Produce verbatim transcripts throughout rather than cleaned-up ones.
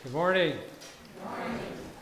Good morning. Good morning.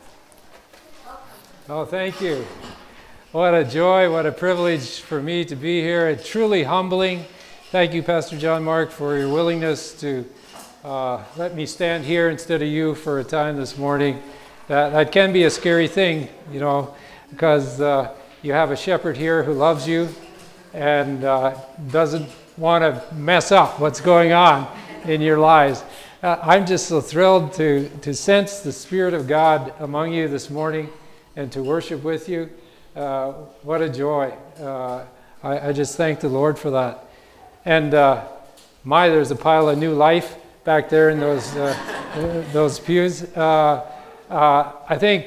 Oh, thank you. What a joy, what a privilege for me to be here. It's truly humbling. Thank you, Pastor John Mark, for your willingness to uh, let me stand here instead of you for a time this morning. That, that can be a scary thing, you know, because uh, you have a shepherd here who loves you and uh, doesn't want to mess up what's going on in your lives. Uh, I'm just so thrilled to, to sense the Spirit of God among you this morning and to worship with you. Uh, what a joy. Uh, I, I just thank the Lord for that. And uh, my, there's a pile of new life back there in those, uh, those pews. Uh, uh, I think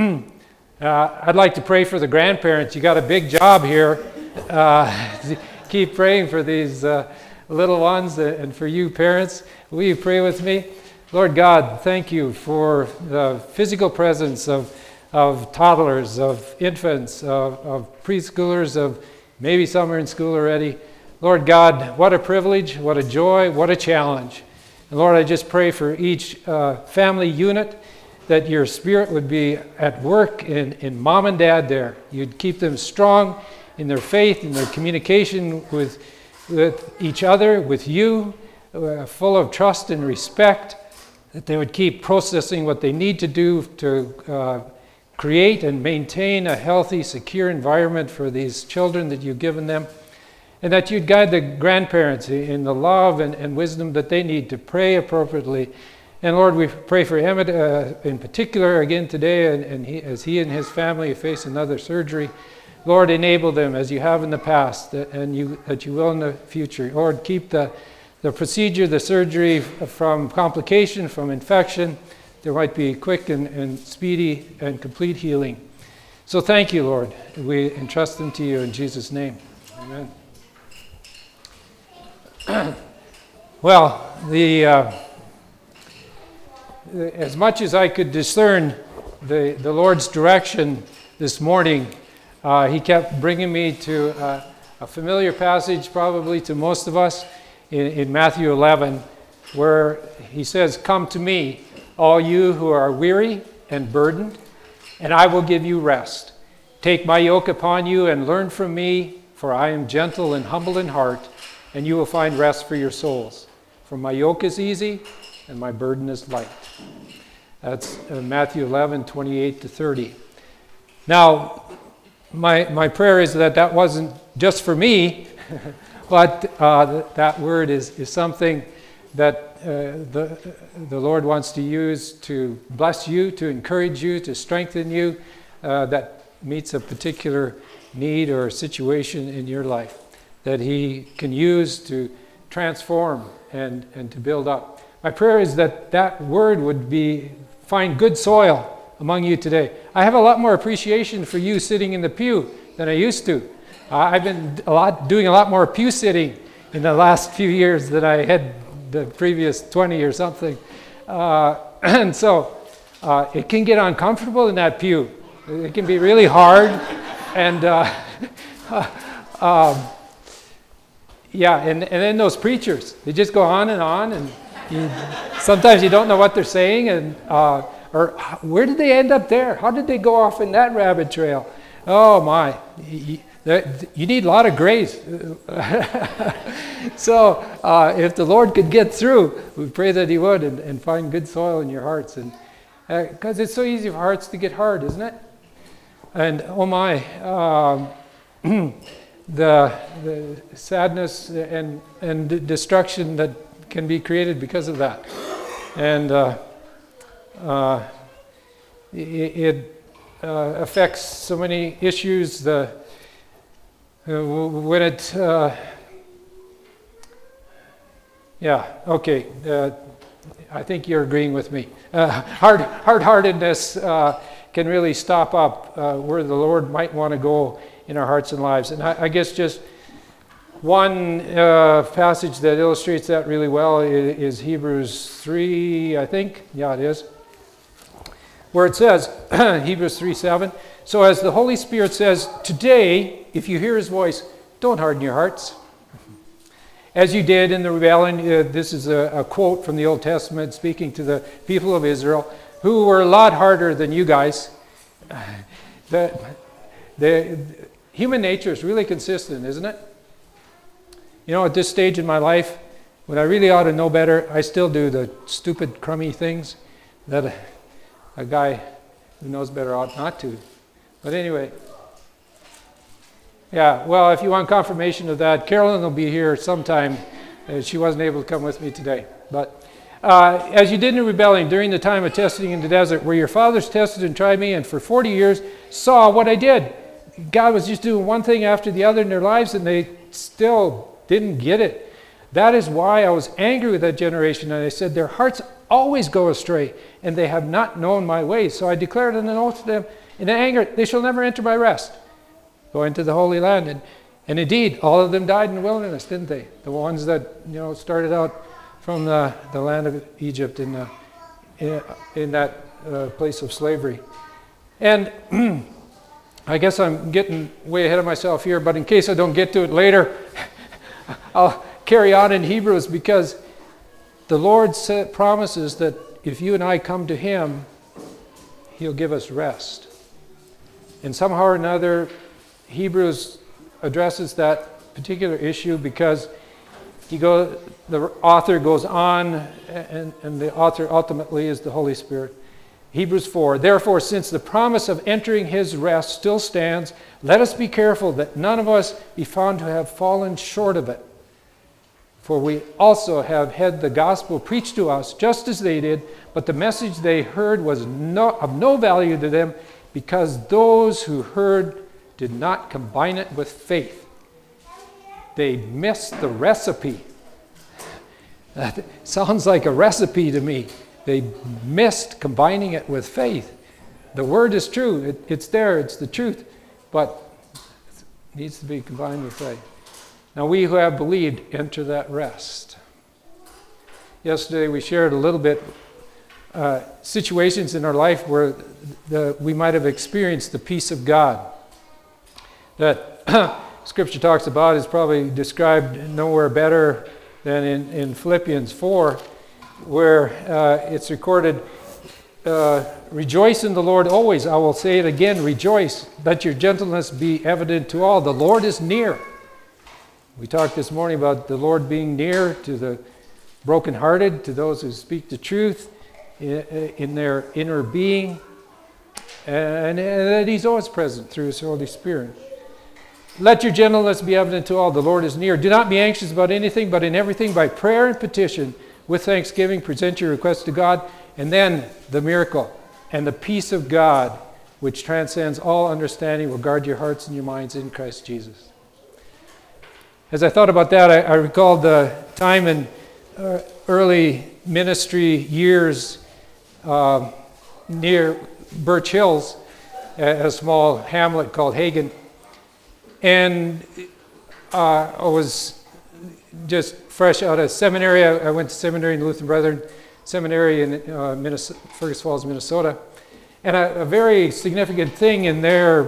uh, I'd like to pray for the grandparents. You got a big job here. Uh, keep praying for these uh, little ones and for you parents. Will you pray with me? Lord God, thank you for the physical presence of, of toddlers, of infants, of, of preschoolers, of maybe some are in school already. Lord God, what a privilege, what a joy, what a challenge. And Lord, I just pray for each uh, family unit that your Spirit would be at work in, in mom and dad there. You'd keep them strong in their faith, in their communication with with each other, with you, uh, full of trust and respect, that they would keep processing what they need to do to uh, create and maintain a healthy, secure environment for these children that you've given them, and that you'd guide the grandparents in the love and, and wisdom that they need to pray appropriately. And Lord, we pray for Emmett uh, in particular again today, and, and he, as he and his family face another surgery. Lord, enable them as you have in the past, and you, that you will in the future. Lord, keep the, the procedure, the surgery from complication, from infection. There might be quick and, and speedy and complete healing. So thank you, Lord. We entrust them to you in Jesus' name. Amen. Well, the uh, as much as I could discern the, the Lord's direction this morning, Uh, he kept bringing me to uh, a familiar passage probably to most of us in, in Matthew eleven, where he says, "Come to me, all you who are weary and burdened, and I will give you rest. Take my yoke upon you and learn from me, for I am gentle and humble in heart, and you will find rest for your souls. For my yoke is easy and my burden is light." That's uh, Matthew eleven, twenty-eight to thirty. Now, My my prayer is that that wasn't just for me, but uh, that word is, is something that uh, the the Lord wants to use to bless you, to encourage you, to strengthen you, uh, that meets a particular need or situation in your life, that He can use to transform and, and to build up. My prayer is that that word would be find good soil among you today. I have a lot more appreciation for you sitting in the pew than I used to. Uh, I've been a lot doing a lot more pew sitting in the last few years than I had the previous twenty or something. Uh, and so uh, it can get uncomfortable in that pew. It can be really hard. and uh, um, yeah, and, and then those preachers, they just go on and on, and you, sometimes you don't know what they're saying, and uh, or where did they end up there? How did they go off in that rabbit trail? Oh my, you, you need a lot of grace. So uh, if the Lord could get through, we pray that He would, and, and find good soil in your hearts. And because uh, it's so easy for hearts to get hard, isn't it? And oh my, um, the, the sadness and, and destruction that can be created because of that. And uh, Uh, it it uh, affects so many issues. The uh, when it uh, yeah okay uh, I think you're agreeing with me. Uh, hard hard-heartedness uh, can really stop up uh, where the Lord might want to go in our hearts and lives. And I, I guess just one uh, passage that illustrates that really well is, is Hebrews three. I think yeah it is. Where it says, Hebrews three seven, "So as the Holy Spirit says, today, if you hear His voice, don't harden your hearts. as you did in the rebellion. Uh, this is a, a quote from the Old Testament speaking to the people of Israel, who were a lot harder than you guys. The, the human nature is really consistent, isn't it? You know, at this stage in my life, when I really ought to know better, I still do the stupid, crummy things that a, a guy who knows better ought not to. But anyway, yeah, well, if you want confirmation of that, Carolyn will be here sometime. Uh, she wasn't able to come with me today. But uh, as you did in the rebellion during the time of testing in the desert, where your fathers tested and tried me, and for forty years saw what I did. God was just doing one thing after the other in their lives, and they still didn't get it. That is why I was angry with that generation, and I said, their hearts always go astray, and they have not known my ways. So I declared an oath to them in anger, they shall never enter my rest, go into the Holy Land. And, and indeed, all of them died in the wilderness, didn't they? The ones that, you know, started out from the, the land of Egypt in, the, in, in that uh, place of slavery. And I guess I'm getting way ahead of myself here, but in case I don't get to it later, I'll carry on in Hebrews, because the Lord said, promises that if you and I come to Him, He'll give us rest. And somehow or another, Hebrews addresses that particular issue, because he go, the author goes on, and, and the author ultimately is the Holy Spirit. Hebrews four, therefore, since the promise of entering His rest still stands, let us be careful that none of us be found to have fallen short of it. For we also have had the gospel preached to us just as they did, but the message they heard was no, of no value to them, because those who heard did not combine it with faith. They missed the recipe. That sounds like a recipe to me. They missed combining it with faith. The word is true. It, it's there. It's the truth. But it needs to be combined with faith. Now, we who have believed enter that rest. Yesterday we shared a little bit uh, situations in our life where the, we might have experienced the peace of God that Scripture talks about. Is probably described nowhere better than in, in Philippians four, where uh, it's recorded, uh, rejoice in the Lord always. I will say it again, rejoice. Let your gentleness be evident to all. The Lord is near. We talked this morning about the Lord being near to the brokenhearted, to those who speak the truth in, in their inner being, and, and that He's always present through His Holy Spirit. Let your gentleness be evident to all. The Lord is near. Do not be anxious about anything, but in everything by prayer and petition, with thanksgiving, present your requests to God. And then the miracle. And the peace of God, which transcends all understanding, will guard your hearts and your minds in Christ Jesus. As I thought about that, I, I recalled the time in uh, early ministry years uh, near Birch Hills, a, a small hamlet called Hagen. And uh, I was just fresh out of seminary. I, I went to seminary in the Lutheran Brethren Seminary in uh, Minnesota, Fergus Falls, Minnesota. And a, a very significant thing in their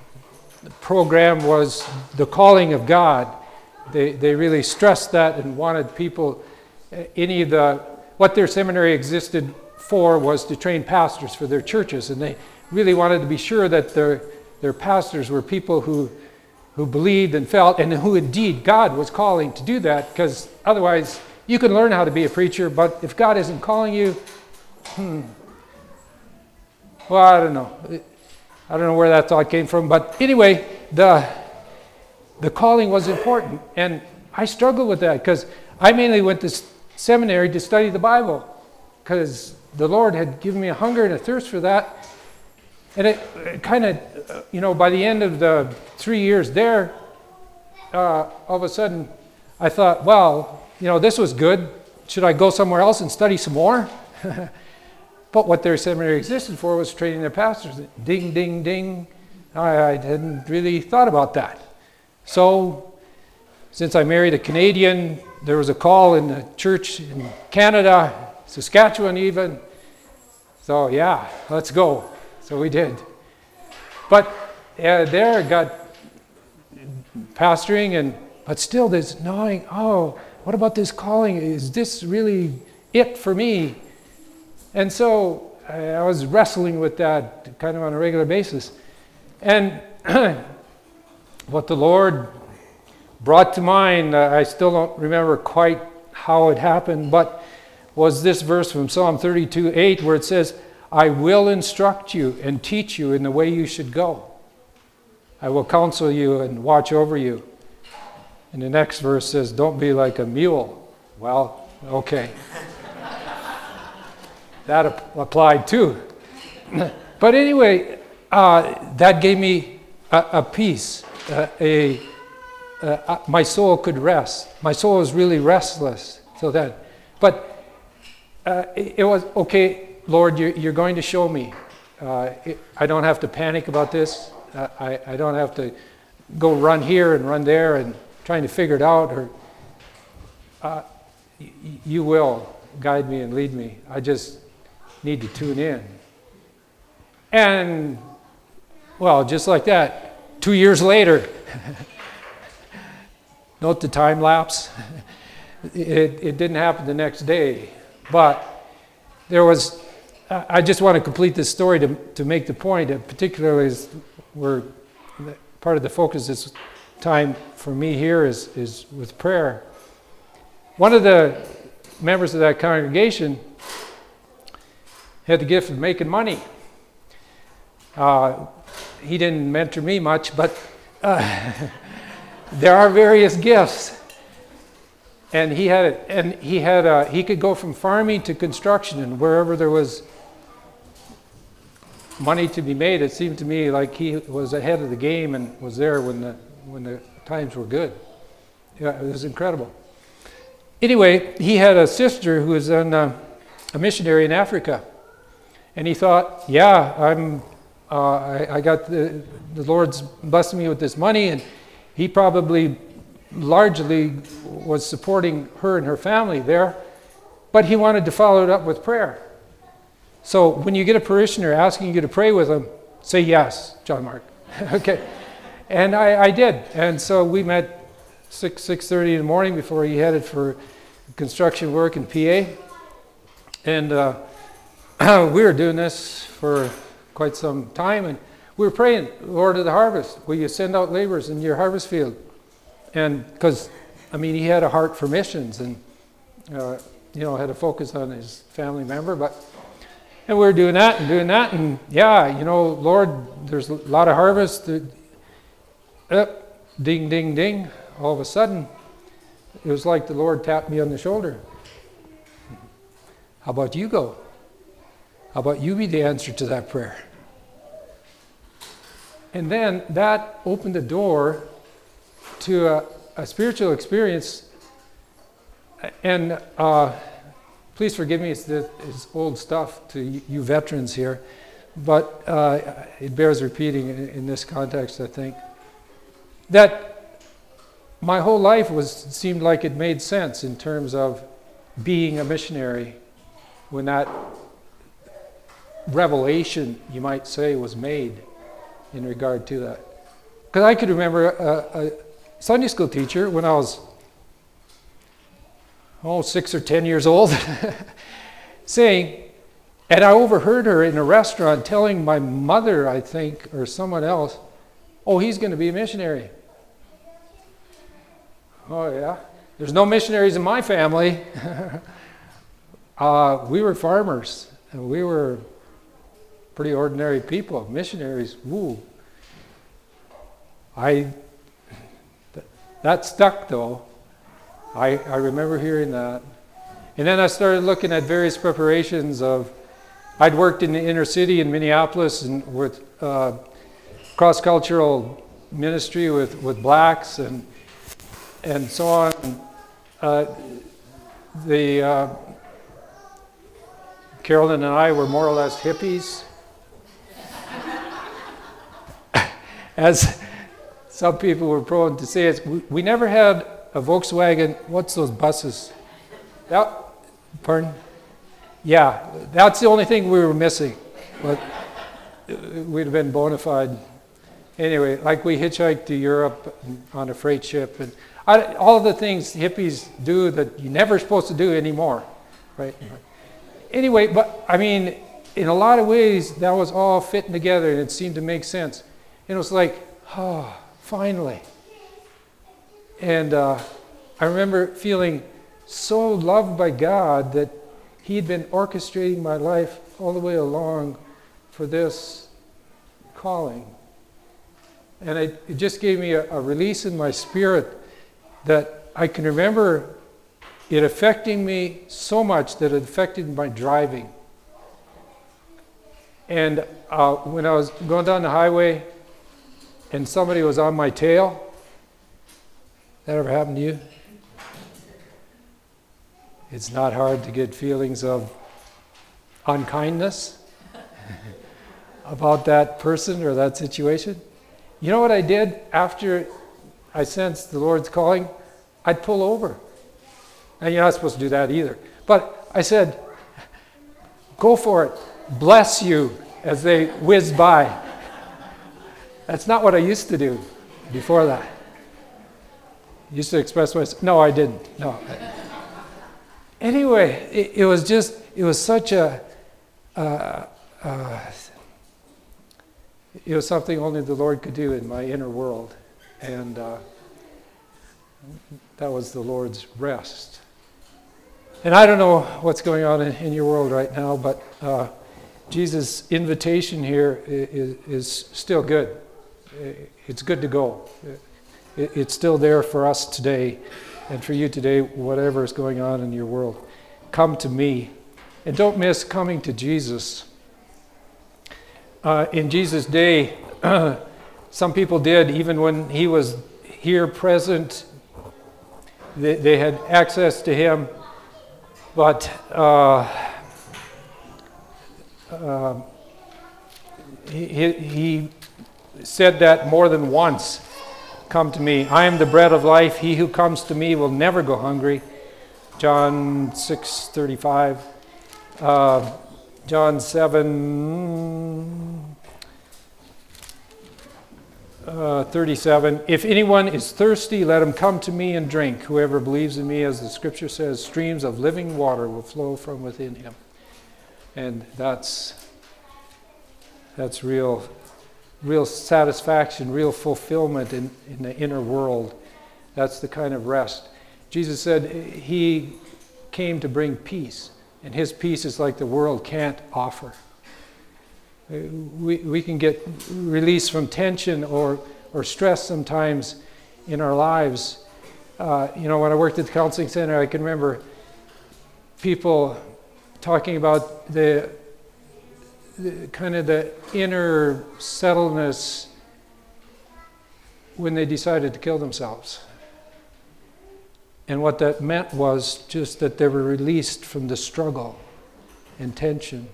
program was the calling of God. They they really stressed that and wanted people, any of the, what their seminary existed for was to train pastors for their churches. And they really wanted to be sure that their, their pastors were people who who believed and felt, and who indeed God was calling to do that, because otherwise you can learn how to be a preacher, but if God isn't calling you, hmm, well, I don't know. I don't know where that thought came from, but anyway, the the calling was important, and I struggled with that, because I mainly went to seminary to study the Bible, because the Lord had given me a hunger and a thirst for that. And it, it kind of, you know, by the end of the three years there, uh, all of a sudden, I thought, well, you know, this was good. Should I go somewhere else and study some more? But what their seminary existed for was training their pastors. Ding, ding, ding. I, I hadn't really thought about that. So, since I married a Canadian, there was a call in the church in Canada, Saskatchewan even. So, yeah, let's go. So we did. But uh, there I got pastoring, and but still there's gnawing, oh, what about this calling? Is this really it for me? And so I, I was wrestling with that kind of on a regular basis. And what the Lord brought to mind, uh, I still don't remember quite how it happened, but was this verse from Psalm thirty-two eight where it says, I will instruct you and teach you in the way you should go. I will counsel you and watch over you. And the next verse says, don't be like a mule. Well, okay. That ap- applied too. But anyway, uh, that gave me a, a peace. Uh, a, uh, my soul could rest. My soul was really restless. So that, but uh, it, it was, okay, Lord, you're, you're going to show me. Uh, it, I don't have to panic about this. Uh, I, I don't have to go run here and run there and trying to figure it out. Or uh, y- you will guide me and lead me. I just need to tune in. And, well, just like that, two years later, note the time lapse. It, it didn't happen the next day. But there was, I just want to complete this story to, to make the point, that particularly as we're, part of the focus this time for me here is, is with prayer. One of the members of that congregation had the gift of making money. Uh, he didn't mentor me much, but uh, there are various gifts. And he had it, and he had a, he could go from farming to construction, and wherever there was money to be made, it seemed to me like he was ahead of the game and was there when the when the times were good. Yeah, it was incredible. Anyway, he had a sister who was in, uh, a missionary in Africa, and he thought, yeah, I'm, uh, I, I got the the Lord's blessing me with this money, and he probably largely was supporting her and her family there, but he wanted to follow it up with prayer. So when you get a parishioner asking you to pray with them, say yes, John Mark. Okay. And I, I did. And so we met six, six thirty in the morning before he headed for construction work in P A. And uh, we were doing this for quite some time, and we were praying, Lord of the harvest, will you send out laborers in your harvest field? And because, I mean, he had a heart for missions and, uh, you know, had a focus on his family member. But, and we were doing that and doing that. And yeah, you know, Lord, there's a lot of harvest. Uh, ding, ding, ding. All of a sudden, it was like the Lord tapped me on the shoulder. How about you go? How about you be the answer to that prayer? And then that opened the door to a, a spiritual experience, and uh, please forgive me, it's, the, it's old stuff to you, you veterans here, but uh, it bears repeating in, in this context, I think, that my whole life was seemed like it made sense in terms of being a missionary when that revelation, you might say, was made in regard to that. Because I could remember a, a Sunday school teacher when I was, oh, six or ten years old, saying, and I overheard her in a restaurant telling my mother, I think, or someone else, oh, he's going to be a missionary. Oh, yeah? There's no missionaries in my family. uh, we were farmers, and we were pretty ordinary people. Missionaries, woo. I... That stuck, though. I, I remember hearing that. And then I started looking at various preparations of, I'd worked in the inner city in Minneapolis and with uh, cross-cultural ministry with, with blacks and and so on. Uh, the uh, Carolyn and I were more or less hippies. As some people were prone to say, it, we, we never had a Volkswagen. What's those buses? That, pardon? Yeah, that's the only thing we were missing. But we'd have been bona fide anyway, like we hitchhiked to Europe on a freight ship, and I, all the things hippies do that you're never supposed to do anymore, right? Anyway, but I mean, in a lot of ways, that was all fitting together, and it seemed to make sense. And it was like, oh, finally. And uh, I remember feeling so loved by God that He'd been orchestrating my life all the way along for this calling. And it, it just gave me a, a release in my spirit that I can remember it affecting me so much that it affected my driving. And uh, when I was going down the highway and somebody was on my tail, that ever happened to you? It's not hard to get feelings of unkindness about that person or that situation. You know what I did after I sensed the Lord's calling? I'd pull over. And you're not supposed to do that either. But I said, go for it. Bless you, as they whizzed by. That's not what I used to do before that. I used to express myself. No, I didn't. No. Anyway, it, it was just, it was such a, uh, uh, it was something only the Lord could do in my inner world. And uh, that was the Lord's rest. And I don't know what's going on in, in your world right now, but uh, Jesus' invitation here is, is still good. It's good to go. It, it's still there for us today. And for you today, whatever is going on in your world, come to me. And don't miss coming to Jesus. Uh, in Jesus' day, some people did, even when he was here present, they, they had access to him. But uh, uh, he, he said that more than once. Come to me. I am the bread of life. He who comes to me will never go hungry. John six thirty-five. Uh, John seven uh, thirty-seven. If anyone is thirsty, let him come to me and drink. Whoever believes in me, as the scripture says, streams of living water will flow from within him. And that's that's real. real satisfaction, real fulfillment in, in the inner world. That's the kind of rest. Jesus said he came to bring peace, and his peace is like the world can't offer. We, we can get release from tension or, or stress sometimes in our lives. Uh, you know, when I worked at the counseling center, I can remember people talking about the The, kind of the inner settledness when they decided to kill themselves. And what that meant was just that they were released from the struggle and tension.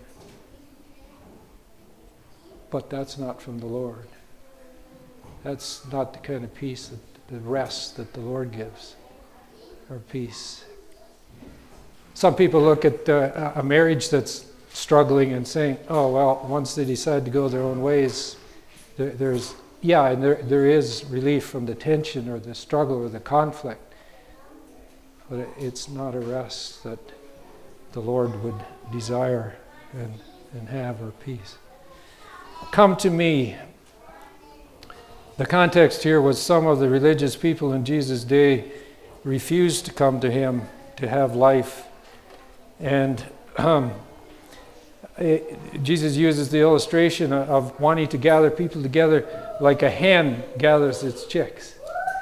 But that's not from the Lord. That's not the kind of peace, that, the rest that the Lord gives, or peace. Some people look at uh, a marriage that's struggling and saying, oh, well, once they decide to go their own ways, there, there's, yeah, and there, there is relief from the tension or the struggle or the conflict. But it's not a rest that the Lord would desire and, and have, or peace. Come to me. The context here was some of the religious people in Jesus' day refused to come to him to have life. And um, It, Jesus uses the illustration of wanting to gather people together like a hen gathers its chicks.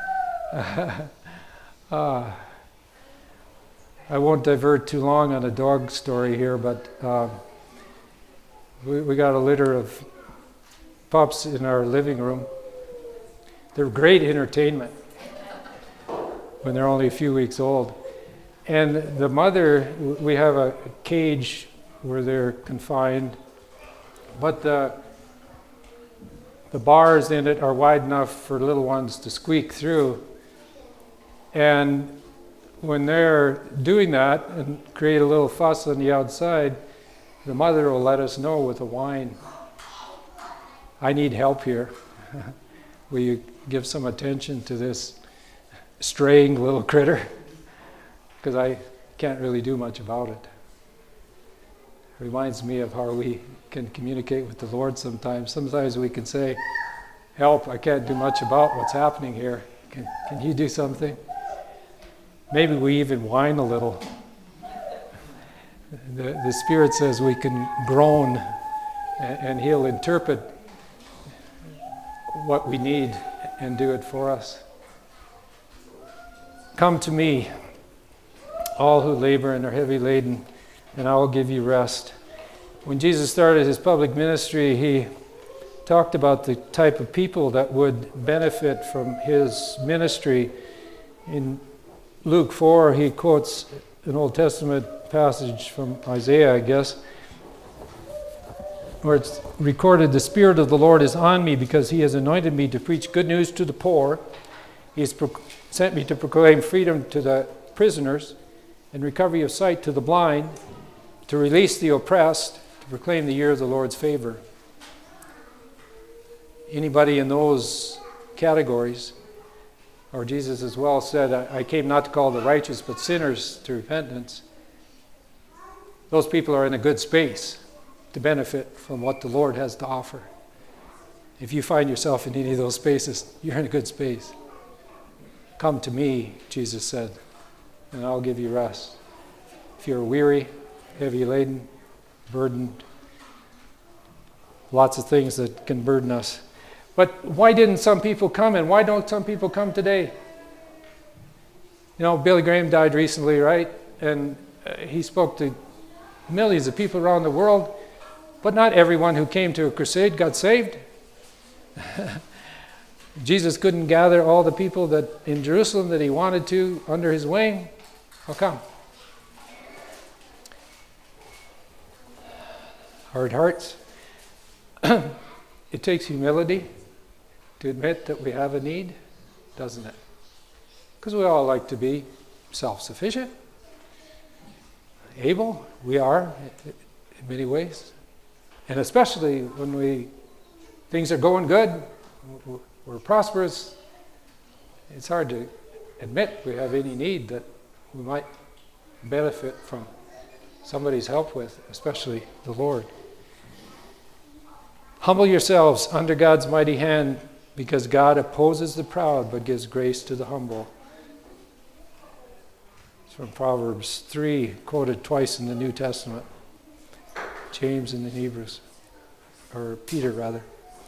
uh, I won't divert too long on a dog story here, but uh, we, we got a litter of pups in our living room. They're great entertainment when they're only a few weeks old. And the mother, we have a cage where they're confined, but the the bars in it are wide enough for little ones to squeak through. And when they're doing that and create a little fuss on the outside, the mother will let us know with a whine, I need help here. will you give some attention to this straying little critter? Because I can't really do much about it. It reminds me of how we can communicate with the Lord sometimes. Sometimes we can say, help, I can't do much about what's happening here. Can, can you do something? Maybe we even whine a little. The, the Spirit says we can groan, and, and He'll interpret what we need and do it for us. Come to me, all who labor and are heavy laden, and I will give you rest. When Jesus started his public ministry, he talked about the type of people that would benefit from his ministry. In Luke four, he quotes an Old Testament passage from Isaiah, I guess, where it's recorded, "The Spirit of the Lord is on me because He has anointed me to preach good news to the poor. He has pro- sent me to proclaim freedom to the prisoners and recovery of sight to the blind, to release the oppressed, to proclaim the year of the Lord's favor." Anybody in those categories, or Jesus as well said, I came not to call the righteous but sinners to repentance. Those people are in a good space to benefit from what the Lord has to offer. If you find yourself in any of those spaces, you're in a good space. Come to me, Jesus said, and I'll give you rest. If you're weary, heavy laden, burdened, lots of things that can burden us. But why didn't some people come, and why don't some people come today? You know, Billy Graham died recently, right? And uh, he spoke to millions of people around the world, but not everyone who came to a crusade got saved. Jesus couldn't gather all the people that in Jerusalem that he wanted to under his wing. How come? Hard hearts. It takes humility to admit that we have a need, doesn't it? Because we all like to be self-sufficient, able. We are in many ways. And especially when we things are going good, we're prosperous, it's hard to admit we have any need that we might benefit from somebody's help with, especially the Lord. Humble yourselves under God's mighty hand, because God opposes the proud but gives grace to the humble. It's from Proverbs three, quoted twice in the New Testament. James and the Hebrews, or Peter rather.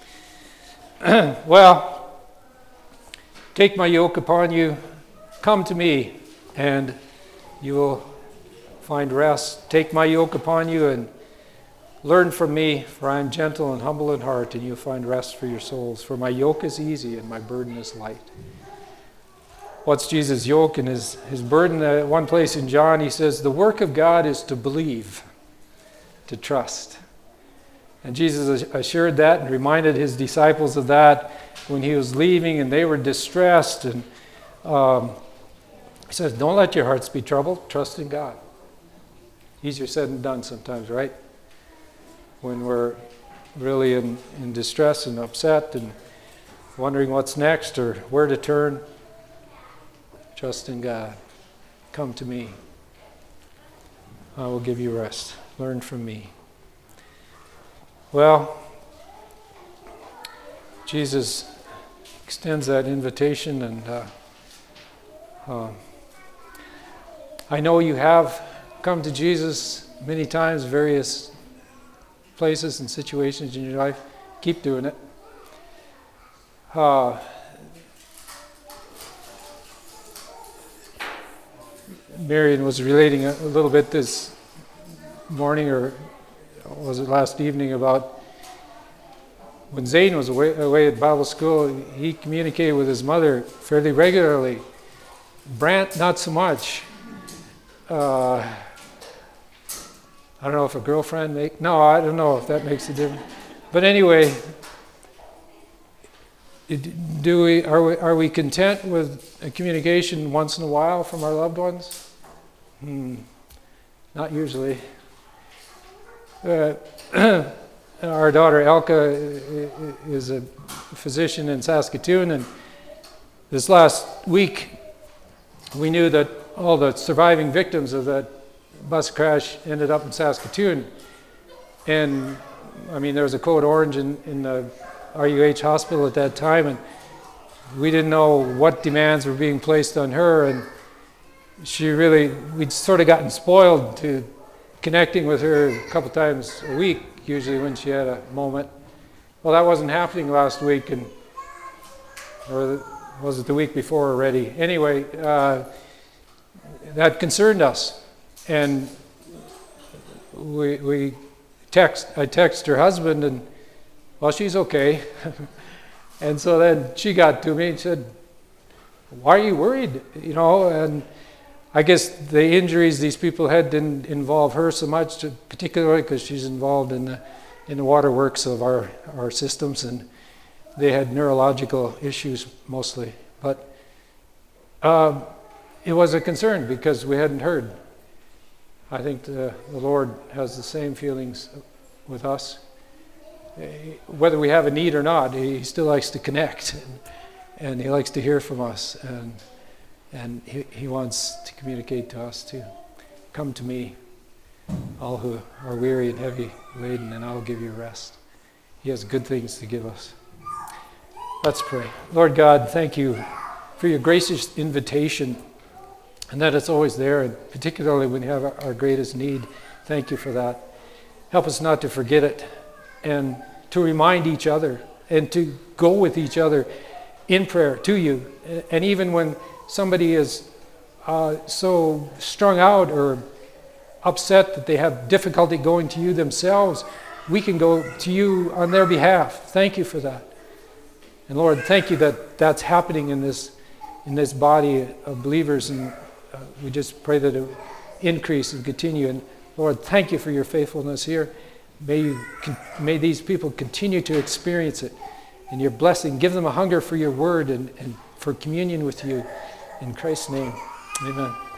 Well, take my yoke upon you, come to me, and you will find rest. Take my yoke upon you and learn from me, for I am gentle and humble in heart, and you'll find rest for your souls. For my yoke is easy and my burden is light. What's Jesus' yoke and his, his burden? At one place in John, he says, the work of God is to believe, to trust. And Jesus assured that and reminded his disciples of that when he was leaving and they were distressed. And um, he says, don't let your hearts be troubled. Trust in God. Easier said than done sometimes, right? When we're really in, in distress and upset and wondering what's next or where to turn, trust in God. Come to me. I will give you rest. Learn from me. Well, Jesus extends that invitation, and uh, uh, I know you have come to Jesus many times, various places and situations in your life. Keep doing it. Uh, Marion was relating a, a little bit this morning, or was it last evening, about when Zane was away, away at Bible school. He communicated with his mother fairly regularly. Brant, not so much. Uh, I don't know if a girlfriend make no, I don't know if that makes a difference. But anyway, do we are we are we content with a communication once in a while from our loved ones? Hmm, not usually. Uh, our daughter Elka is a physician in Saskatoon, and this last week we knew that all the surviving victims of that bus crash ended up in Saskatoon. And I mean, there was a code orange in, in the R U H hospital at that time, and we didn't know what demands were being placed on her, and she really, we'd sort of gotten spoiled to connecting with her a couple times a week, usually when she had a moment. Well, that wasn't happening last week, and or was it the week before already? Anyway, uh, that concerned us, and we we text. I text her husband, and well, she's okay. And so then she got to me and said, "Why are you worried?" You know, and I guess the injuries these people had didn't involve her so much, particularly because she's involved in the in the waterworks of our, our systems, and they had neurological issues mostly. But um, it was a concern because we hadn't heard. I think the, the Lord has the same feelings with us. Whether we have a need or not, He still likes to connect, and, and He likes to hear from us, and and he, he wants to communicate to us too. Come to me, all who are weary and heavy laden, and I will give you rest. He has good things to give us. Let's pray. Lord God, thank you for your gracious invitation, and that it's always there, and particularly when you have our greatest need. Thank you for that. Help us not to forget it, and to remind each other, and to go with each other in prayer to you. And even when somebody is uh, so strung out or upset that they have difficulty going to you themselves, we can go to you on their behalf. Thank you for that. And Lord, thank you that that's happening in this in this body of believers, and uh, we just pray that it would increase and continue. And Lord, thank you for your faithfulness here. May you, may these people continue to experience it in your blessing. Give them a hunger for your word and, and for communion with you. In Christ's name, amen.